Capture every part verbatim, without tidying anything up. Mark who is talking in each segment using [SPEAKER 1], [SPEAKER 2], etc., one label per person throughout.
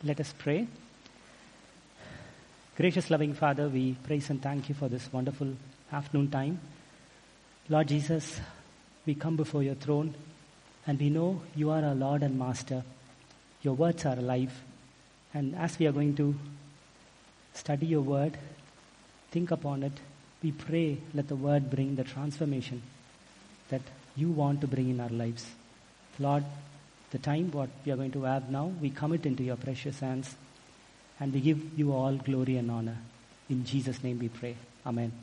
[SPEAKER 1] Let us pray. Gracious loving Father, we praise and thank you for this wonderful afternoon time. Lord Jesus, we come before your throne and we know you are our Lord and Master. Your words are alive. And as we are going to study your word, think upon it, we pray let the word bring the transformation that you want to bring in our lives. Lord, the time what we are going to have now, we commit into your precious hands and we give you all glory and honor. In Jesus' name we pray. Amen.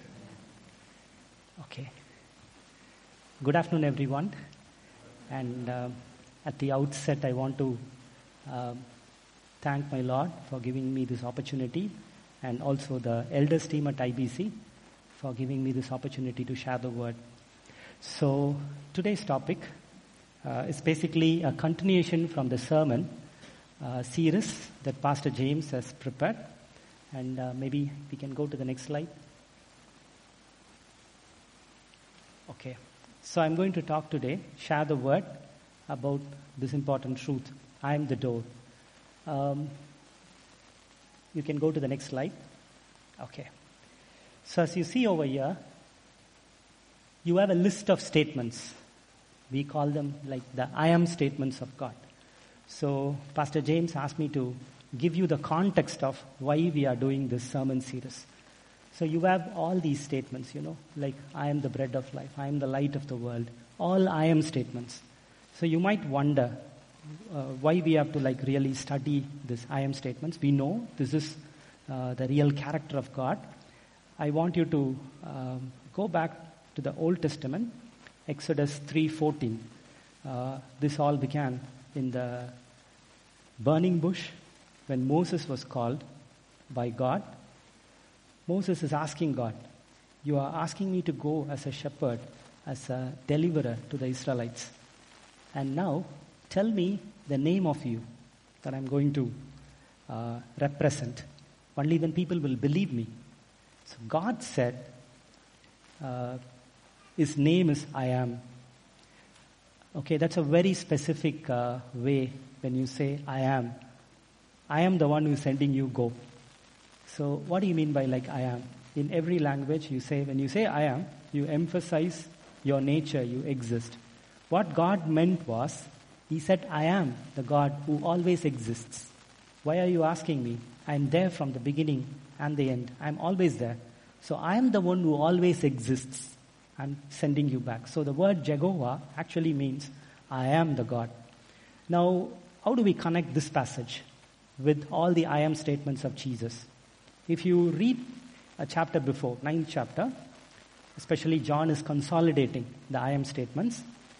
[SPEAKER 1] Okay. Good afternoon, everyone. And uh, at the outset, I want to uh, thank my Lord for giving me this opportunity, and also the elders team at I B C for giving me this opportunity to share the word. So today's topic uh, is basically a continuation from the sermon uh, series that Pastor James has prepared. And uh, maybe we can go to the next slide. Okay. So I'm going to talk today, share the word about this important truth. I am the door. Um, you can go to the next slide. Okay. So as you see over here, you have a list of statements. We call them like the I am statements of God. So Pastor James asked me to give you the context of why we are doing this sermon series. So you have all these statements, you know, like I am the bread of life, I am the light of the world, all I am statements. So you might wonder uh, why we have to like really study this I am statements. We know this is uh, the real character of God. I want you to um, go back to the Old Testament, Exodus three fourteen. Uh, this all began in the burning bush when Moses was called by God. Moses is asking God, you are asking me to go as a shepherd, as a deliverer to the Israelites. And now, tell me the name of you that I'm going to uh, represent. Only then people will believe me. So God said, uh, his name is I am. Okay, that's a very specific uh, way when you say I am. I am the one who's sending you, go. So what do you mean by like I am? In every language you say, when you say I am, you emphasize your nature, you exist. What God meant was, he said I am the God who always exists. Why are you asking me? I'm there from the beginning and the end. I'm always there. So I am the one who always exists. I'm sending you back. So the word Jehovah actually means I am the God. Now, how do we connect this passage with all the I am statements of Jesus? If you read a chapter before, ninth chapter, especially John is consolidating the I am statements.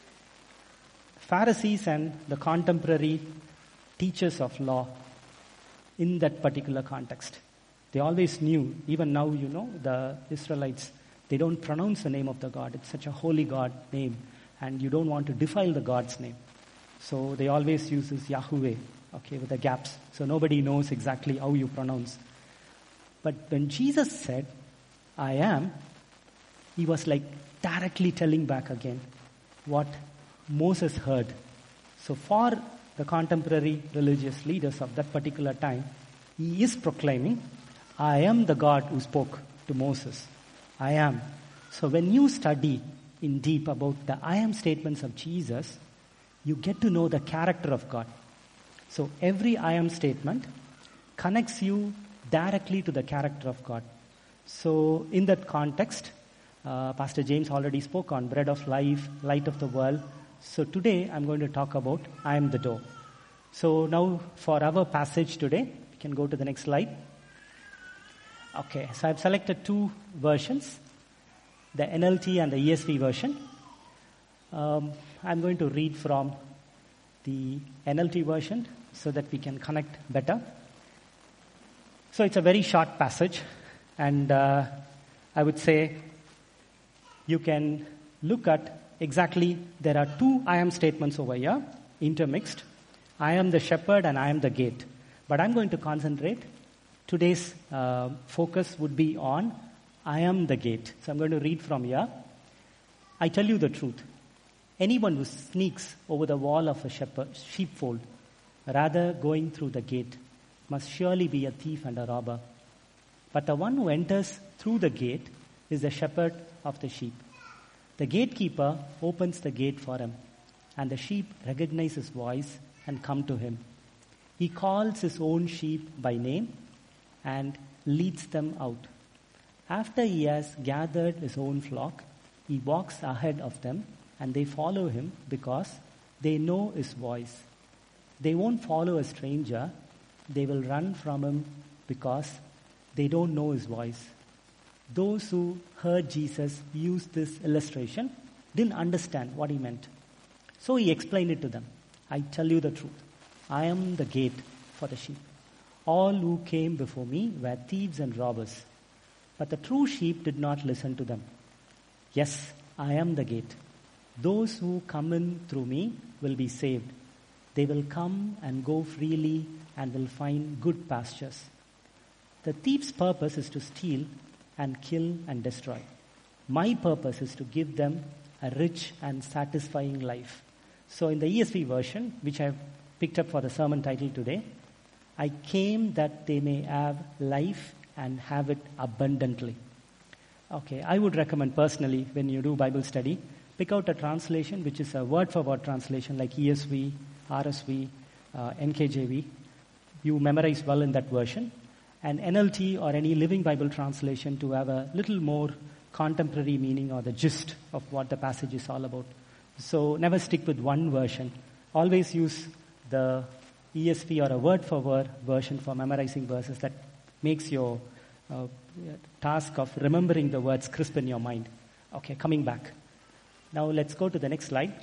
[SPEAKER 1] Pharisees and the contemporary teachers of law in that particular context, they always knew, even now you know, the Israelites, they don't pronounce the name of the God. It's such a holy God name, and you don't want to defile the God's name. So they always use this Yahweh, okay, with the gaps. So nobody knows exactly how you pronounce. But when Jesus said, I am, he was like directly telling back again what Moses heard. So for the contemporary religious leaders of that particular time, he is proclaiming, I am the God who spoke to Moses. I am. So when you study in deep about the I am statements of Jesus, you get to know the character of God. So every I am statement connects you directly to the character of God. So in that context, uh, Pastor James already spoke on bread of life, light of the world. So today I'm going to talk about I am the door. So now for our passage today, we can go to the next slide. Okay, so I've selected two versions, the N L T and the E S V version. Um, I'm going to read from the N L T version so that we can connect better. So it's a very short passage, and uh, I would say you can look at exactly, there are two I am statements over here, intermixed. I am the shepherd and I am the gate. But I'm going to concentrate. Today's uh, focus would be on I am the gate. So I'm going to read from here. I tell you the truth. Anyone who sneaks over the wall of a shepherd, sheepfold Rather, going through the gate must surely be a thief and a robber. But the one who enters through the gate is the shepherd of the sheep. The gatekeeper opens the gate for him, and the sheep recognize his voice and come to him. He calls his own sheep by name and leads them out. After he has gathered his own flock, he walks ahead of them, and they follow him because they know his voice. They won't follow a stranger. They will run from him because they don't know his voice. Those who heard Jesus use this illustration didn't understand what he meant. So he explained it to them. I tell you the truth. I am the gate for the sheep. All who came before me were thieves and robbers, but the true sheep did not listen to them. Yes, I am the gate. Those who come in through me will be saved. They will come and go freely and will find good pastures. The thief's purpose is to steal and kill and destroy. My purpose is to give them a rich and satisfying life. So in the E S V version, which I've picked up for the sermon title today, I came that they may have life and have it abundantly. Okay, I would recommend personally, when you do Bible study, pick out a translation which is a word-for-word translation like E S V, R S V, uh, N K J V. You memorize well in that version. And N L T or any Living Bible translation to have a little more contemporary meaning or the gist of what the passage is all about. So never stick with one version. Always use the E S V or a word-for-word version for memorizing verses. That makes your uh, task of remembering the words crisp in your mind. Okay, coming back. Now let's go to the next slide.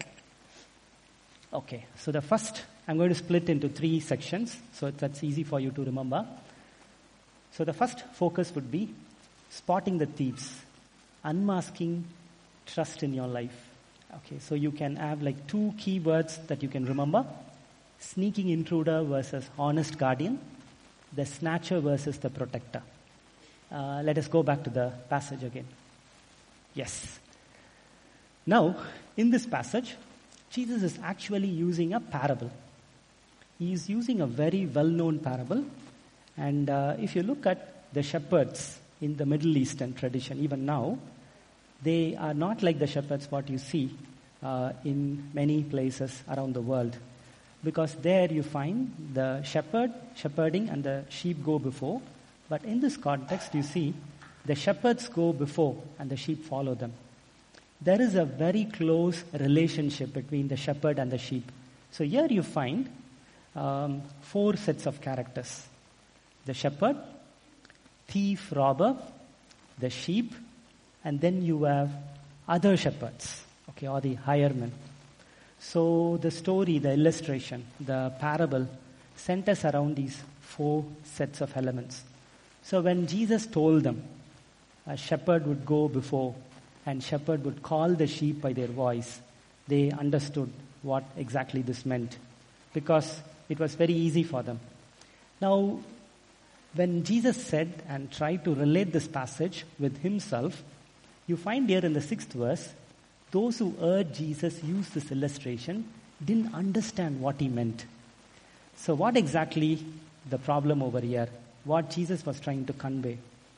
[SPEAKER 1] Okay, so the first, I'm going to split into three sections, so that's easy for you to remember. So the first focus would be spotting the thieves, unmasking trust in your life. Okay, so you can have like two key words that you can remember. Sneaking intruder versus honest guardian. The snatcher versus the protector. Uh, let us go back to the passage again. Yes. Now, in this passage, Jesus is actually using a parable. He is using a very well-known parable. And uh, if you look at the shepherds in the Middle Eastern tradition, even now, they are not like the shepherds what you see uh, in many places around the world. Because there you find the shepherd shepherding and the sheep go before. But in this context, you see the shepherds go before and the sheep follow them. There is a very close relationship between the shepherd and the sheep. So here you find um, four sets of characters. The shepherd, thief, robber, the sheep, and then you have other shepherds, okay, or the hiremen. So the story, the illustration, the parable centers around these four sets of elements. So when Jesus told them, a shepherd would go before and shepherd would call the sheep by their voice, they understood what exactly this meant because it was very easy for them. Now, when Jesus said and tried to relate this passage with himself, you find here in the sixth verse, those who heard Jesus use this illustration didn't understand what he meant. So what exactly the problem over here? What Jesus was trying to convey?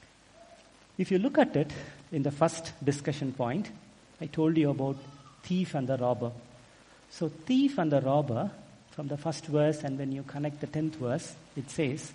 [SPEAKER 1] If you look at it in the first discussion point, I told you about thief and the robber. So thief and the robber, from the first verse and when you connect the tenth verse, it says,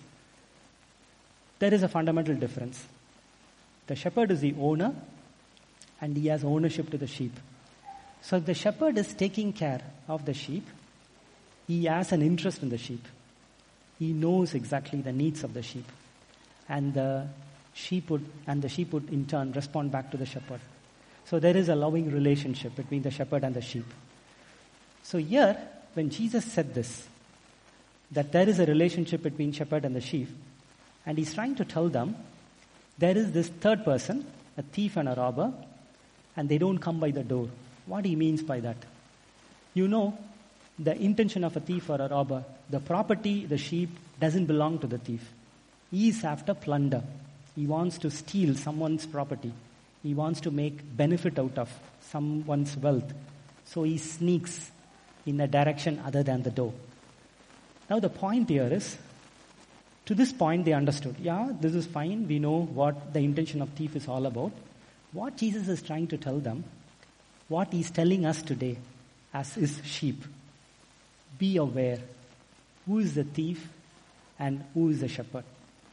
[SPEAKER 1] there is a fundamental difference. The shepherd is the owner and he has ownership to the sheep. So if the shepherd is taking care of the sheep, he has an interest in the sheep. He knows exactly the needs of the sheep. And the sheep would, and the sheep would in turn respond back to the shepherd. So there is a loving relationship between the shepherd and the sheep. So here, when Jesus said this, that there is a relationship between shepherd and the sheep, and he's trying to tell them, there is this third person, a thief and a robber, and they don't come by the door. What he means by that? You know, the intention of a thief or a robber, the property, the sheep, doesn't belong to the thief. He is after plunder. He wants to steal someone's property. He wants to make benefit out of someone's wealth. So he sneaks in a direction other than the door. Now the point here is, to this point they understood, yeah, this is fine, we know what the intention of thief is all about. What Jesus is trying to tell them, what he's telling us today as his sheep, be aware who is the thief and who is the shepherd.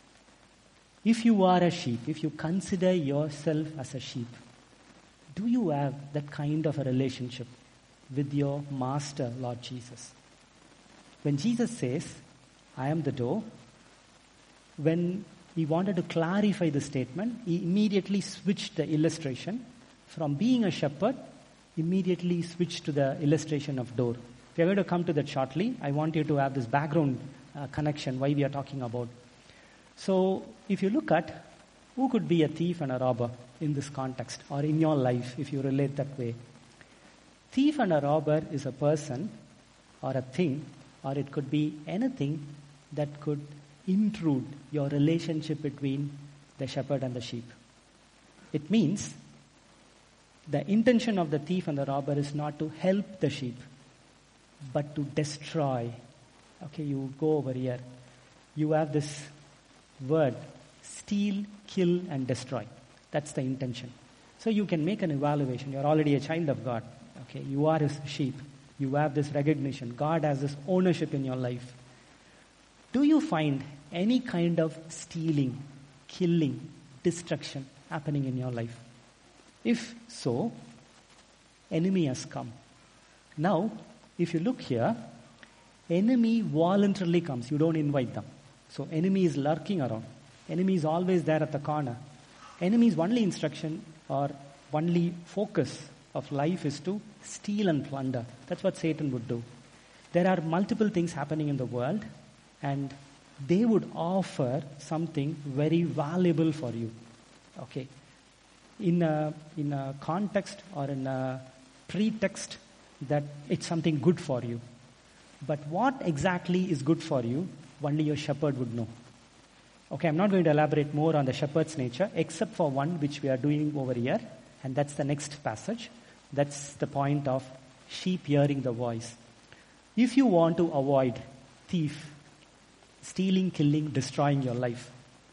[SPEAKER 1] If you are a sheep, if you consider yourself as a sheep, do you have that kind of a relationship with your master, Lord Jesus? When Jesus says, I am the door, when he wanted to clarify the statement, he immediately switched the illustration from being a shepherd, immediately switched to the illustration of door. We are going to come to that shortly. I want you to have this background uh, connection, why we are talking about. So, if you look at who could be a thief and a robber in this context, or in your life, if you relate that way. Thief and a robber is a person, or a thing, or it could be anything that could intrude your relationship between the shepherd and the sheep. It means the intention of the thief and the robber is not to help the sheep, but to destroy. Okay, you go over here. You have this word, steal, kill, and destroy. That's the intention. So you can make an evaluation. You're already a child of God. Okay, you are his sheep. You have this recognition. God has this ownership in your life. Do you find any kind of stealing, killing, destruction happening in your life? If so, enemy has come. Now, if you look here, enemy voluntarily comes. You don't invite them. So enemy is lurking around. Enemy is always there at the corner. Enemy's only instruction or only focus of life is to steal and plunder. That's what Satan would do. There are multiple things happening in the world, and they would offer something very valuable for you. Okay. In a, in a context or in a pretext that it's something good for you. But what exactly is good for you, only your shepherd would know. Okay, I'm not going to elaborate more on the shepherd's nature, except for one which we are doing over here, and that's the next passage. That's the point of sheep hearing the voice. If you want to avoid thief, stealing, killing, destroying your life,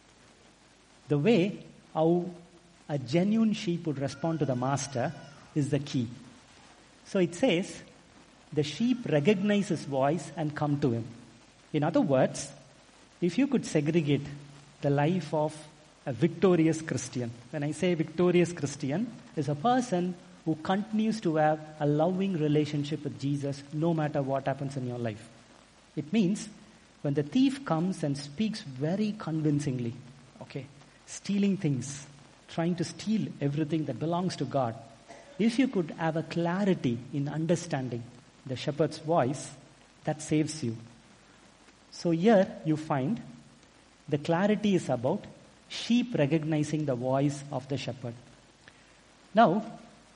[SPEAKER 1] the way how a genuine sheep would respond to the master is the key. So it says, the sheep recognize his voice and come to him. In other words, if you could segregate the life of a victorious Christian, when I say victorious Christian, is a person who continues to have a loving relationship with Jesus no matter what happens in your life. It means when the thief comes and speaks very convincingly, okay, stealing things, trying to steal everything that belongs to God, if you could have a clarity in understanding the shepherd's voice, that saves you. So here you find the clarity is about sheep recognizing the voice of the shepherd. Now,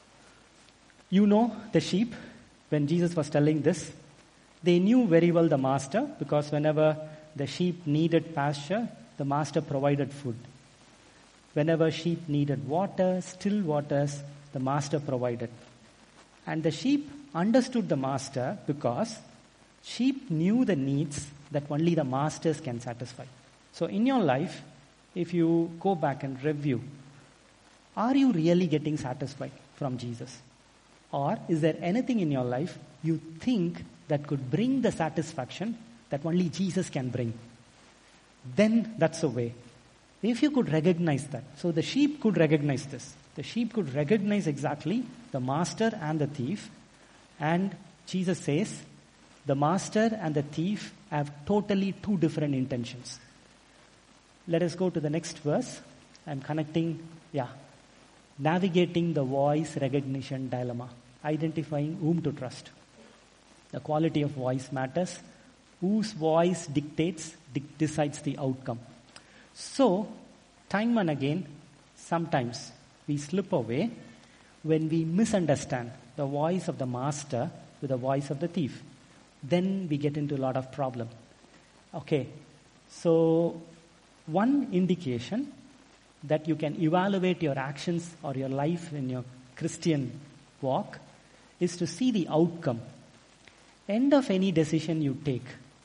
[SPEAKER 1] you know the sheep, when Jesus was telling this, they knew very well the master, because whenever the sheep needed pasture, the master provided food. Whenever sheep needed water, still waters, the master provided. And the sheep understood the master because sheep knew the needs that only the masters can satisfy. So in your life, if you go back and review, are you really getting satisfied from Jesus? Or is there anything in your life you think that could bring the satisfaction that only Jesus can bring? Then that's the way. If you could recognize that. So the sheep could recognize this. The sheep could recognize exactly the master and the thief. And Jesus says, the master and the thief have totally two different intentions. Let us go to the next verse. I'm connecting, yeah, navigating the voice recognition dilemma, identifying whom to trust. The quality of voice matters. Whose voice dictates, de- decides the outcome. So, time and again, sometimes we slip away when we misunderstand the voice of the master with the voice of the thief. Then we get into a lot of problem. Okay, so one indication that you can evaluate your actions or your life in your Christian walk is to see the outcome. End of any decision you take,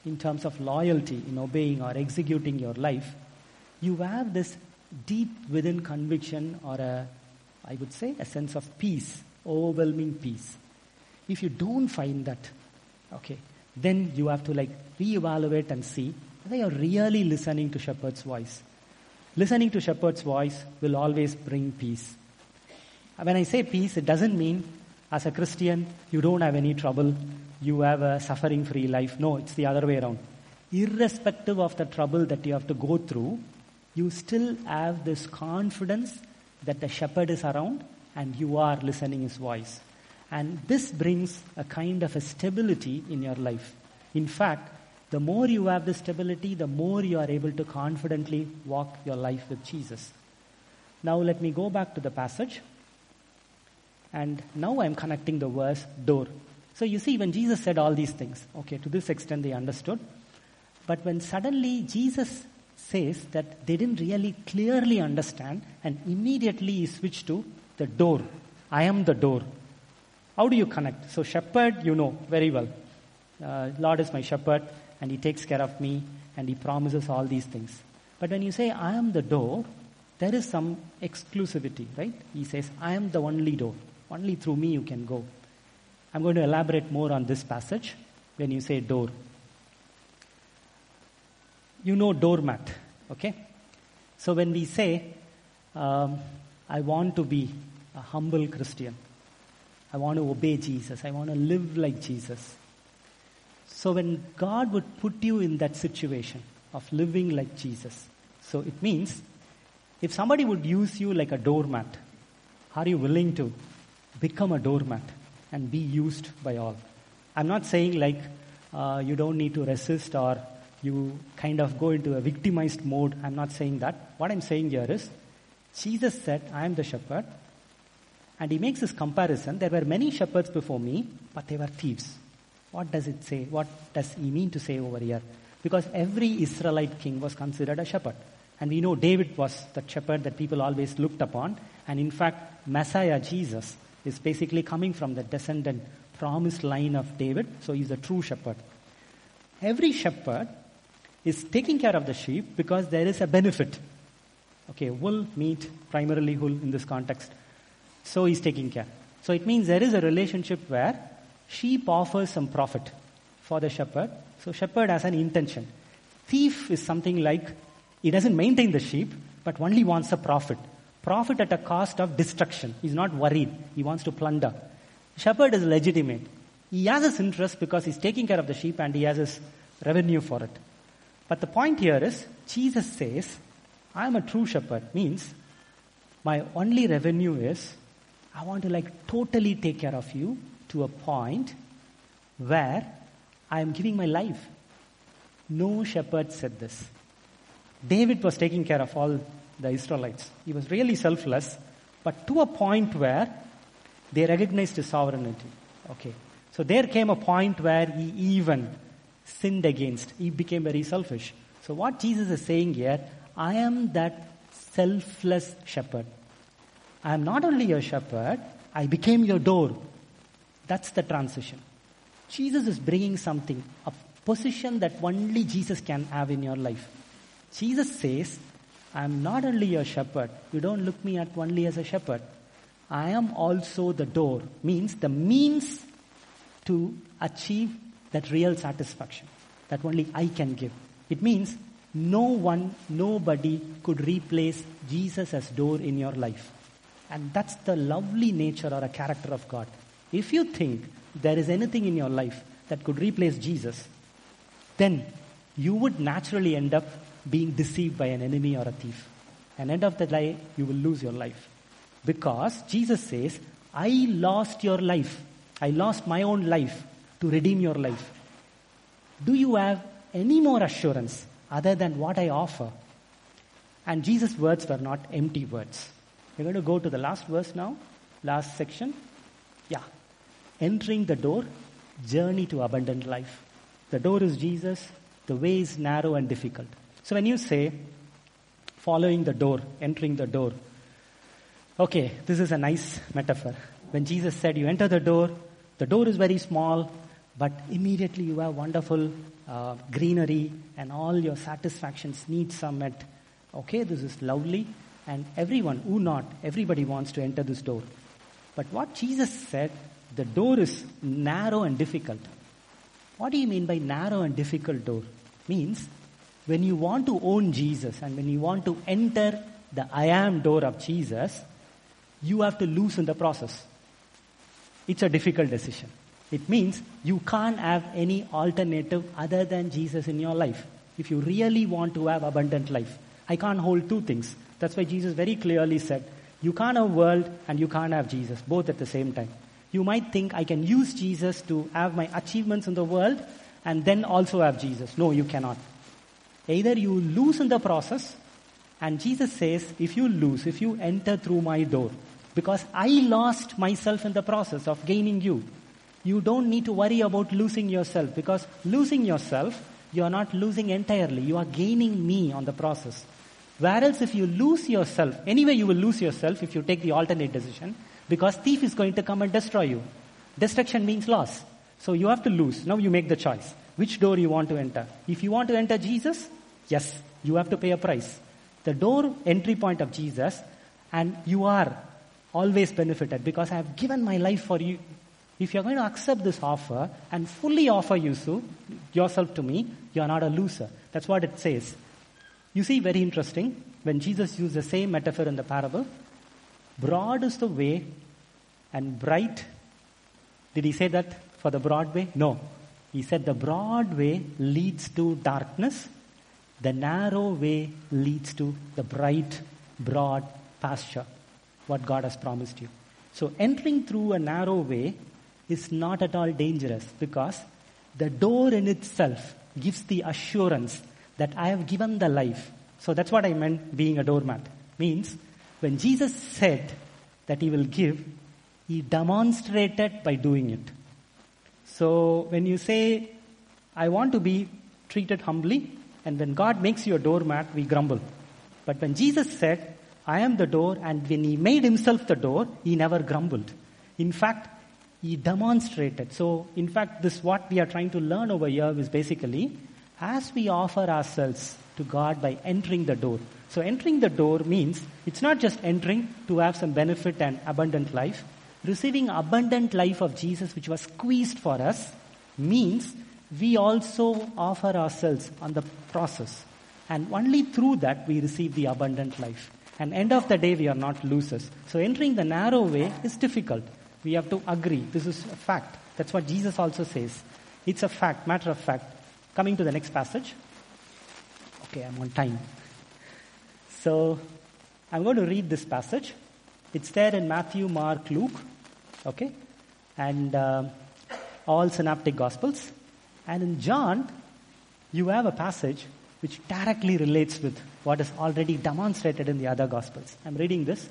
[SPEAKER 1] in terms of loyalty, in obeying or executing your life, you have this deep within conviction or a, I would say, a sense of peace, overwhelming peace. If you don't find that, okay, then you have to like reevaluate and see whether you're really listening to Shepherd's voice. Listening to Shepherd's voice will always bring peace. When I say peace, it doesn't mean as a Christian you don't have any trouble, you have a suffering-free life. No, it's the other way around. Irrespective of the trouble that you have to go through, you still have this confidence that the shepherd is around and you are listening his voice. And this brings a kind of a stability in your life. In fact, the more you have this stability, the more you are able to confidently walk your life with Jesus. Now let me go back to the passage. And now I'm connecting the verse door. So you see, when Jesus said all these things, okay, to this extent they understood. But when suddenly Jesus says that they didn't really clearly understand, and immediately he switched to the door. I am the door. How do you connect? So shepherd, you know very well. Uh, Lord is my shepherd and he takes care of me and he promises all these things. But when you say I am the door, there is some exclusivity, right? He says, I am the only door. Only through me you can go. I'm going to elaborate more on this passage when you say door. You know doormat, okay? So when we say, um, I want to be a humble Christian, I want to obey Jesus, I want to live like Jesus. So when God would put you in that situation of living like Jesus, so it means if somebody would use you like a doormat, are you willing to become a doormat and be used by all? I'm not saying like uh, you don't need to resist or you kind of go into a victimized mode. I'm not saying that. What I'm saying here is, Jesus said, I am the shepherd. And he makes this comparison. There were many shepherds before me, but they were thieves. What does it say? What does he mean to say over here? Because every Israelite king was considered a shepherd. And we know David was the shepherd that people always looked upon. And in fact, Messiah, Jesus, is basically coming from the descendant, promised line of David. So he's a true shepherd. Every shepherd is taking care of the sheep because there is a benefit. Okay, wool, meat, primarily wool in this context. So he's taking care. So it means there is a relationship where sheep offers some profit for the shepherd. So shepherd has an intention. Thief is something like, he doesn't maintain the sheep, but only wants a profit. Profit at a cost of destruction. He's not worried. He wants to plunder. Shepherd is legitimate. He has his interest because he's taking care of the sheep and he has his revenue for it. But the point here is, Jesus says, I am a true shepherd. Means, my only revenue is, I want to like totally take care of you to a point where I am giving my life. No shepherd said this. David was taking care of all the Israelites. He was really selfless, but to a point where they recognized his sovereignty. Okay. So there came a point where he even sinned against. He became very selfish. So what Jesus is saying here, I am that selfless shepherd. I am not only your shepherd, I became your door. That's the transition. Jesus is bringing something, a position that only Jesus can have in your life. Jesus says, I am not only your shepherd. You don't look me at only as a shepherd. I am also the door. Means the means to achieve that real satisfaction that only I can give. It means no one, nobody could replace Jesus as door in your life. And that's the lovely nature or a character of God. If you think there is anything in your life that could replace Jesus, then you would naturally end up being deceived by an enemy or a thief. And end of the day, you will lose your life. Because Jesus says, I lost your life. I lost my own life to redeem your life. Do you have any more assurance other than what I offer? And Jesus' words were not empty words. We're going to go to the last verse now, last section. Yeah. Entering the door, journey to abundant life. The door is Jesus. The way is narrow and difficult. So when you say, following the door, entering the door, okay, this is a nice metaphor. When Jesus said, you enter the door, the door is very small, but immediately you have wonderful uh, greenery and all your satisfactions, needs are met. Okay, this is lovely, and everyone, who not, everybody wants to enter this door. But what Jesus said, the door is narrow and difficult. What do you mean by narrow and difficult door? Means when you want to own Jesus and when you want to enter the I am door of Jesus, you have to lose in the process. It's a difficult decision. It means you can't have any alternative other than Jesus in your life. If you really want to have abundant life, I can't hold two things. That's why Jesus very clearly said, you can't have world and you can't have Jesus, both at the same time. You might think I can use Jesus to have my achievements in the world and then also have Jesus. No, you cannot. Either you lose in the process, and Jesus says, if you lose, if you enter through my door, because I lost myself in the process of gaining you, you don't need to worry about losing yourself, because losing yourself, you are not losing entirely. You are gaining me on the process. Whereas if you lose yourself, anyway you will lose yourself if you take the alternate decision, because thief is going to come and destroy you. Destruction means loss. So you have to lose. Now you make the choice. Which door you want to enter? If you want to enter Jesus, yes, you have to pay a price. The door entry point of Jesus, and you are always benefited because I have given my life for you. If you're going to accept this offer and fully offer you so, yourself to me, you're not a loser. That's what it says. You see, very interesting, when Jesus used the same metaphor in the parable, broad is the way and bright. Did he say that for the broad way? No. He said the broad way leads to darkness. The narrow way leads to the bright, broad pasture, what God has promised you. So entering through a narrow way is not at all dangerous because the door in itself gives the assurance that I have given the life. So that's what I meant being a doormat. Means when Jesus said that he will give, he demonstrated by doing it. So when you say, I want to be treated humbly, and when God makes you a doormat, we grumble. But when Jesus said, I am the door, and when he made himself the door, he never grumbled. In fact, he demonstrated. So in fact, this what we are trying to learn over here is basically, as we offer ourselves to God by entering the door. So entering the door means, it's not just entering to have some benefit and abundant life. Receiving abundant life of Jesus, which was squeezed for us, means we also offer ourselves on the process. And only through that we receive the abundant life. And end of the day, we are not losers. So entering the narrow way is difficult. We have to agree. This is a fact. That's what Jesus also says. It's a fact, matter of fact. Coming to the next passage. Okay, I'm on time. So I'm going to read this passage. It's there in Matthew, Mark, Luke. Okay? And uh, all synoptic gospels. And in John, you have a passage which directly relates with what is already demonstrated in the other gospels. I'm reading this.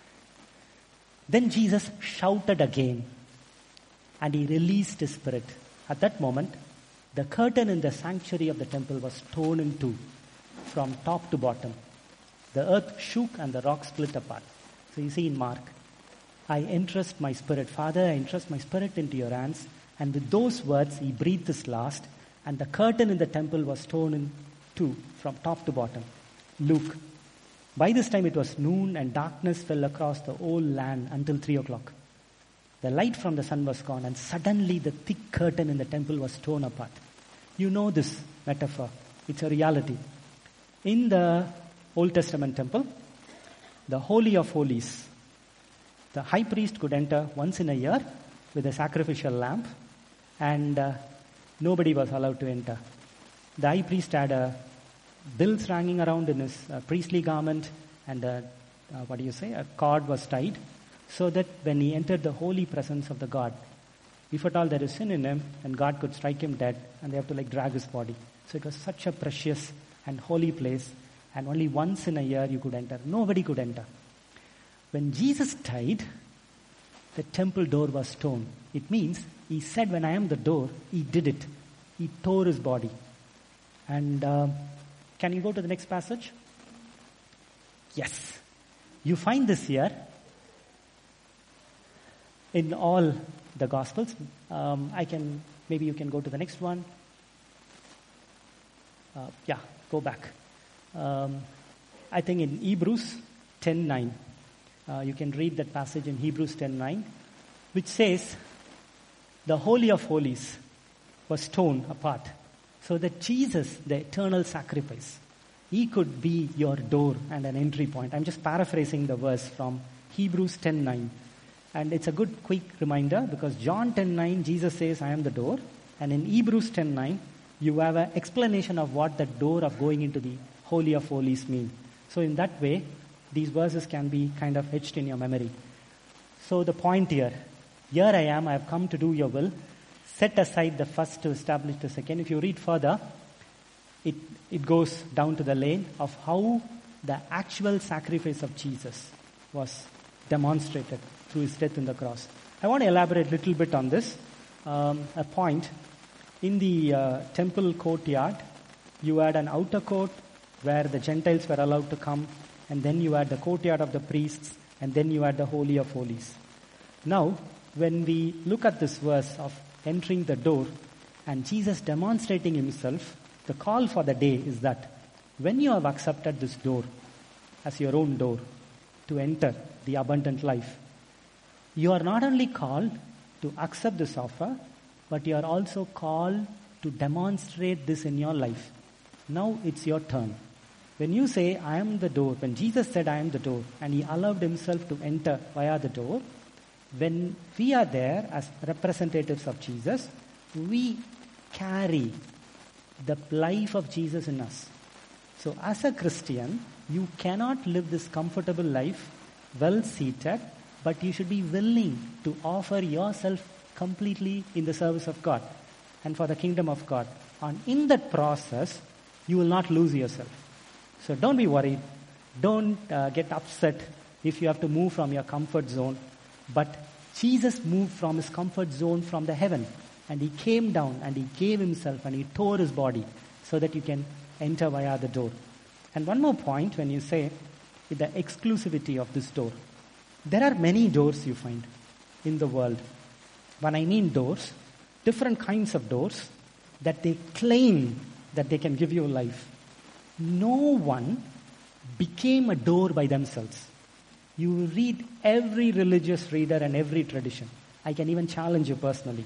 [SPEAKER 1] Then Jesus shouted again, and he released his spirit. At that moment, the curtain in the sanctuary of the temple was torn in two, from top to bottom. The earth shook and the rock split apart. So you see in Mark, I entrust my spirit. Father, I entrust my spirit into your hands. And with those words, he breathed his last, and the curtain in the temple was torn in two, from top to bottom. Luke. By this time it was noon, and darkness fell across the whole land until three o'clock. The light from the sun was gone, and suddenly the thick curtain in the temple was torn apart. You know this metaphor. It's a reality. In the Old Testament temple, the Holy of Holies, the high priest could enter once in a year with a sacrificial lamb, and uh, nobody was allowed to enter. The high priest had a bills hanging around in his uh, priestly garment, and a, uh, what do you say, a cord was tied, so that when he entered the holy presence of the God, if at all there is sin in him, then God could strike him dead, and they have to like drag his body. So it was such a precious and holy place, and only once in a year you could enter. Nobody could enter. When Jesus died, the temple door was torn. It means he said, when I am the door, he did it. He tore his body. And uh, can you go to the next passage? Yes. You find this here in all the Gospels. Um, I can maybe you can go to the next one. Uh, yeah, go back. Um, I think in Hebrews ten nine, uh, you can read that passage in Hebrews ten nine, which says, the Holy of Holies was torn apart so that Jesus, the eternal sacrifice, he could be your door and an entry point. I'm just paraphrasing the verse from Hebrews ten nine. And it's a good quick reminder because John ten nine, Jesus says, I am the door. And in Hebrews ten nine, you have an explanation of what the door of going into the Holy of Holies mean. So in that way, these verses can be kind of etched in your memory. So the point here, here I am, I have come to do your will. Set aside the first to establish the second. If you read further, it, it goes down to the lane of how the actual sacrifice of Jesus was demonstrated through his death on the cross. I want to elaborate a little bit on this. Um, a point, in the uh, temple courtyard, you had an outer court where the Gentiles were allowed to come, and then you had the courtyard of the priests, and then you had the Holy of Holies. Now, when we look at this verse of entering the door and Jesus demonstrating himself, the call for the day is that when you have accepted this door as your own door to enter the abundant life, you are not only called to accept this offer, but you are also called to demonstrate this in your life. Now it's your turn. When you say, I am the door, when Jesus said, I am the door, and he allowed himself to enter via the door, when we are there as representatives of Jesus, we carry the life of Jesus in us. So as a Christian, you cannot live this comfortable life, well seated, but you should be willing to offer yourself completely in the service of God and for the kingdom of God. And in that process, you will not lose yourself. So don't be worried. Don't uh, get upset if you have to move from your comfort zone. But Jesus moved from his comfort zone from the heaven. And he came down and he gave himself and he tore his body so that you can enter via the door. And one more point when you say the exclusivity of this door. There are many doors you find in the world. When I mean doors, different kinds of doors that they claim that they can give you life. No one became a door by themselves. You read every religious reader and every tradition. I can even challenge you personally.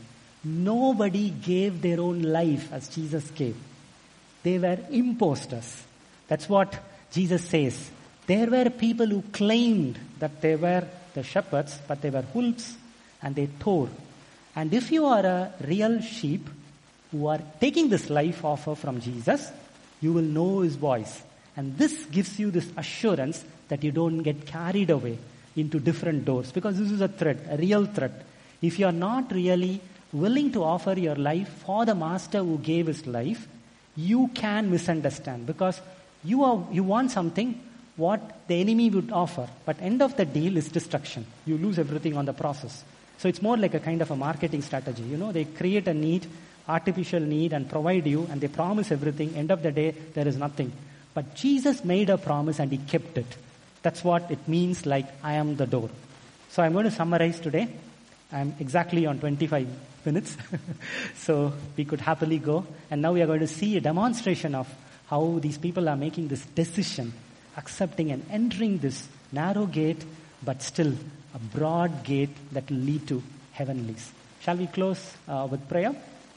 [SPEAKER 1] Nobody gave their own life as Jesus gave. They were imposters. That's what Jesus says. There were people who claimed that they were the shepherds, but they were wolves, and they tore. And if you are a real sheep who are taking this life offer from Jesus, you will know his voice. And this gives you this assurance that you don't get carried away into different doors, because this is a threat, a real threat. If you are not really willing to offer your life for the master who gave his life, you can misunderstand, because you are you want something what the enemy would offer, but end of the deal is destruction. You lose everything on the process. So it's more like a kind of a marketing strategy. You know, they create a need, artificial need, and provide you, and they promise everything. End of the day, there is nothing. But Jesus made a promise and he kept it. That's what it means, like, I am the door. So I'm going to summarize today. I'm exactly on twenty-five minutes. So we could happily go. And now we are going to see a demonstration of how these people are making this decision, accepting and entering this narrow gate, but still a broad gate that will lead to heavenlies. Shall we close uh, with prayer?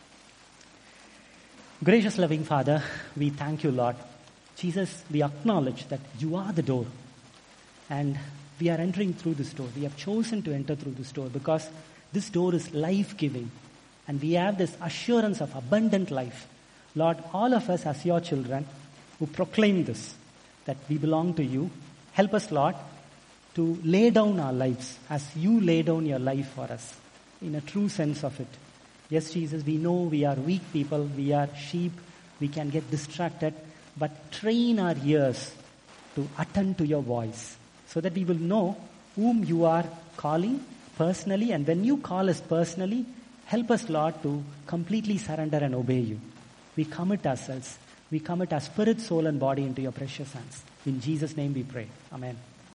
[SPEAKER 1] Gracious loving Father, we thank you, Lord. Jesus, we acknowledge that you are the door. And we are entering through this door. We have chosen to enter through this door because this door is life-giving. And we have this assurance of abundant life. Lord, all of us as your children who proclaim this, that we belong to you, help us, Lord, to lay down our lives as you lay down your life for us in a true sense of it. Yes, Jesus, we know we are weak people, we are sheep, we can get distracted, but train our ears to attend to your voice so that we will know whom you are calling personally, and when you call us personally, help us, Lord, to completely surrender and obey you. We commit ourselves. We commit our spirit, soul, and body into your precious hands. In Jesus' name we pray. Amen.